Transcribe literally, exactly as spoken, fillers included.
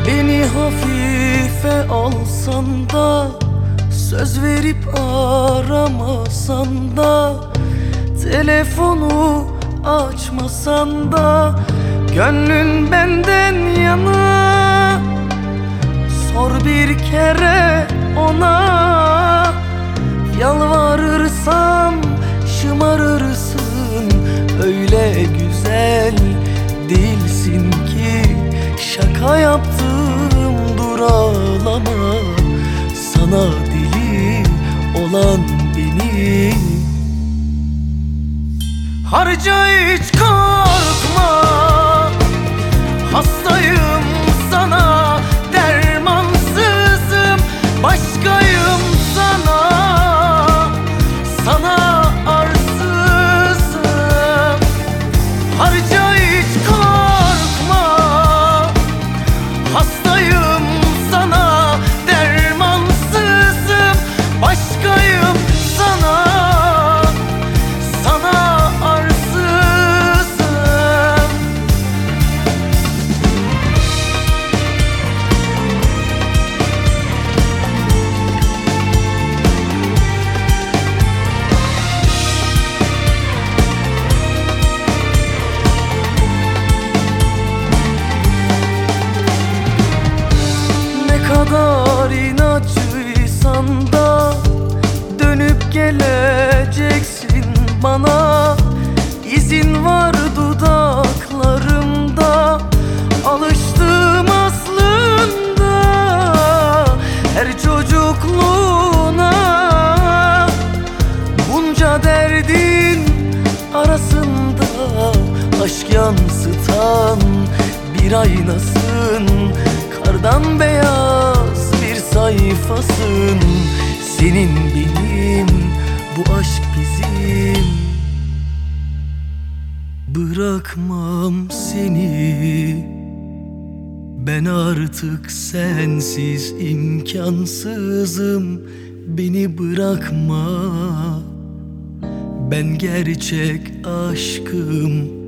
Beni hafife alsan da, söz verip aramasan da, telefonu açmasan da, gönlün benden yana. Sor bir kere ona, yalvarırsam şımarırsın. Öyle güzel değilsin ki şaka yaptım, dur ağlama. Sana deli olan beni harca, hiç korkma. Hastayım sana, dermansızım, başkayım sana. Sana arsızım. Harca, hiç korkma. Hastayım sana, dermansızım, başkayım sana. Sana arsızım. Ne kadar inatçıysan da dönüp geleceksin bana. İzin var dudaklarımda, alıştım aslında her çocukluğuna. Bunca derdin arasında aşk yansıtan bir aynasın. Kardan beyaz bir sayfasın. Senin benim, bu aşk bizim. Bırakmam seni, ben artık sensiz imkansızım. Beni bırakma, ben gerçek aşkım